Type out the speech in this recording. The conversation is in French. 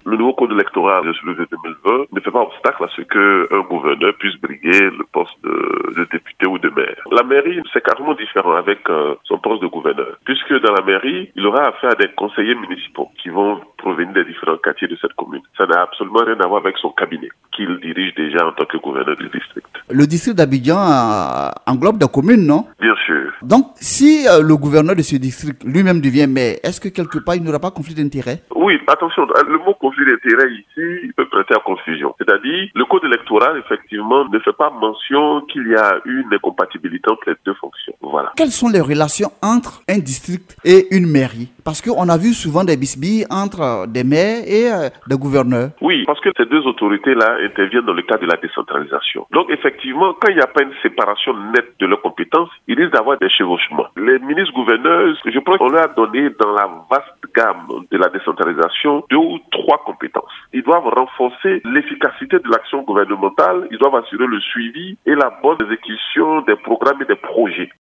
Le nouveau code électoral de 2020 ne fait pas obstacle à ce qu'un gouverneur puisse briguer le poste de député ou de maire. La mairie, c'est carrément différent avec son poste de gouverneur, puisque dans la mairie, il aura affaire à des conseillers municipaux qui vont provenir des différents quartiers de cette commune. Ça n'a absolument rien à voir avec son cabinet, qu'il dirige déjà en tant que gouverneur du district. Le district d'Abidjan englobe des communes, non? Bien sûr. Donc, si le gouverneur de ce district lui-même devient maire, est-ce que quelque part il n'aura pas conflit d'intérêt? Oui, attention, le mot conflit d'intérêt ici peut prêter à confusion. C'est-à-dire, le code électoral, effectivement, ne fait pas mention qu'il y a une incompatibilité entre les deux fonctions. Voilà. Quelles sont les relations entre un district et une mairie? Parce qu'on a vu souvent des bisbilles entre des maires et des gouverneurs. Oui, parce que ces deux autorités-là interviennent dans le cadre de la décentralisation. Donc, effectivement, quand il n'y a pas une séparation nette de leurs compétences, il risque d'avoir des chevauchements. Les ministres-gouverneurs, je pense qu'on leur a donné dans la vaste gamme de la décentralisation 2 ou 3 compétences. Ils doivent renforcer l'efficacité de l'action gouvernementale, ils doivent assurer le suivi et la bonne exécution des programmes et des projets.